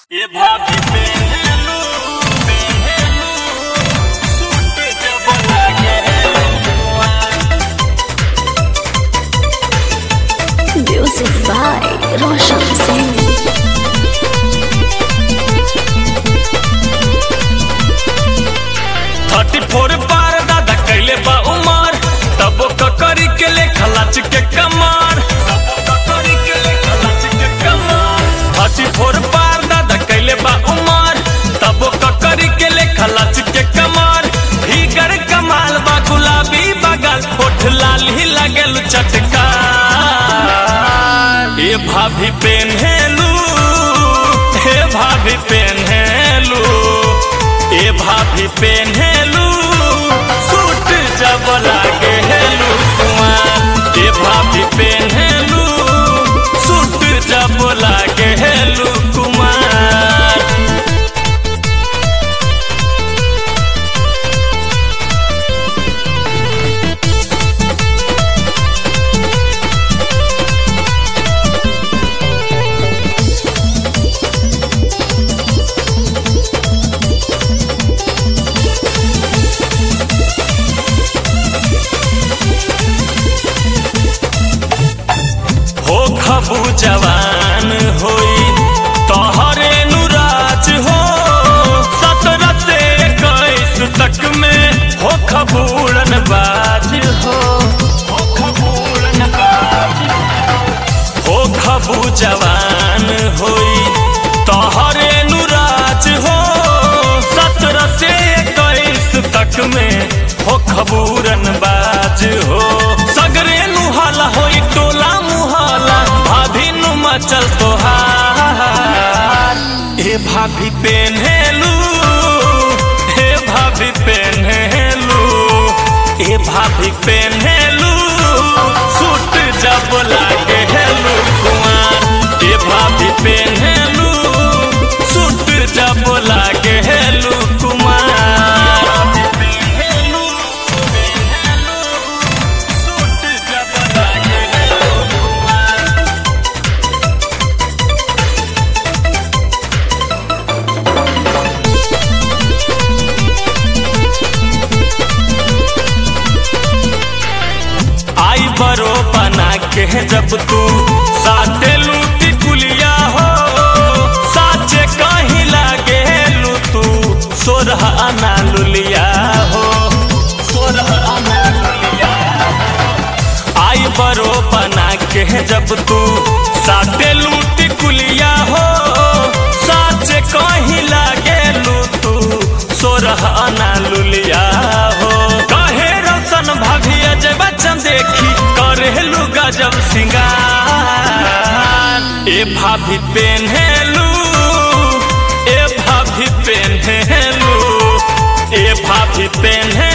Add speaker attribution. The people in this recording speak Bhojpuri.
Speaker 1: ए भाभी पेहेलू सूट जब लागेलुआ।
Speaker 2: Music by Roshan Singh.
Speaker 1: 34 पार दादा कैले बा उमर, तबो ककरी के ले खलाच के कमर। 34 पार दादा कैले बा उमर, तबो ककरी के ले खलाच के कमर। भीगर कमाल बा गुलाबी बगल, होठ लाल ही लगल चटका। ए भाभी पेन्हेलू, हे भाभी पेन्हेलू, ए भाभी पेन्हेलू सूट जब लागेलू कुमार। ए भाभी पेन्हेलू सूट जब लागेलू कुमार। हो खबू जवान होई तोहरे नुराज हो, 17 से 21 तक में हो खबूरन बाज हो। हो खबू जवान होई तोहरे नुराज हो, 17 से 21 तक में हो खबूरन बाज हो। सगरे नुहाला होई टोला मुहाला, भाभी नु मचल तोहार। ए भाभी पेन्हेलू, हे भाभी पेन्हेलू, ए भाभी पेन्हेलू सूट जब लागेलू कुमार। ए भाभी पेन्हेलू सूट जब लागेलू कुमार। आई बरो बना के जब तू साथे लूटी कुलिया हो, साचे कहीं लागे लू तू सोरह आना लुलिया हो। आई बरो बना के जब तू साथे लूटी कुलिया हो, साचे कहीं लागे लू तू सोरह आना लुलिया हो। कहे रोशन भाभी अजय बच्चन देखी करेलू गजब सिंगार। ए भाभी पेन्हेलू, ए भाभी पेन्हेलू, ए भाभी पेन्हेलू